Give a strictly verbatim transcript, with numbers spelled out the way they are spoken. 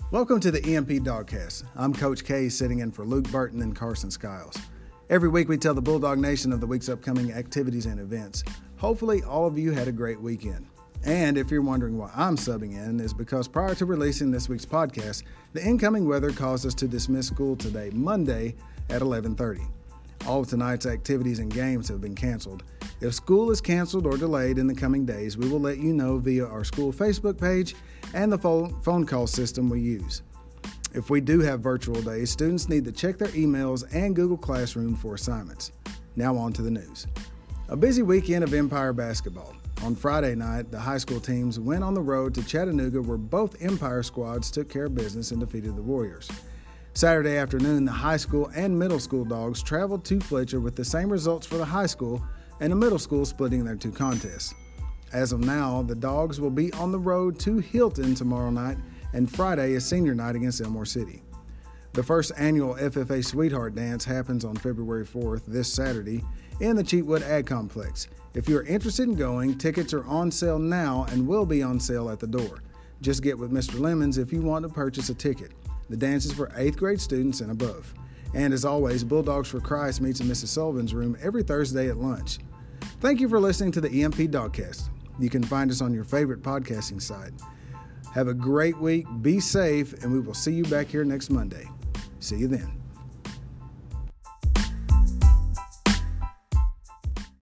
Welcome to the E M P Dogcast. I'm Coach K, sitting in for Luke Burton and Carson Skiles. Every week we tell the Bulldog Nation of the week's upcoming activities and events. Hopefully all of you had a great weekend. And if you're wondering why I'm subbing in, is because prior to releasing this week's podcast, the incoming weather caused us to dismiss school today, Monday, at eleven thirty. All of tonight's activities and games have been canceled. If school is canceled or delayed in the coming days, we will let you know via our school Facebook page and the phone call system we use. If we do have virtual days, students need to check their emails and Google Classroom for assignments. Now on to the news. A busy weekend of Empire basketball. On Friday night, the high school teams went on the road to Chattanooga, where both Empire squads took care of business and defeated the Warriors. Saturday afternoon, the high school and middle school Dogs traveled to Fletcher with the same results for the high school and the middle school splitting their two contests. As of now, the Dogs will be on the road to Hilton tomorrow night, and Friday is senior night against Elmore City. The first annual F F A Sweetheart Dance happens on February fourth, this Saturday, in the Cheatwood Ag Complex. If you're interested in going, tickets are on sale now and will be on sale at the door. Just get with Mister Lemons if you want to purchase a ticket. The dance is for eighth grade students and above. And as always, Bulldogs for Christ meets in Missus Sullivan's room every Thursday at lunch. Thank you for listening to the E M P Dogcast. You can find us on your favorite podcasting site. Have a great week, be safe, and we will see you back here next Monday. See you then.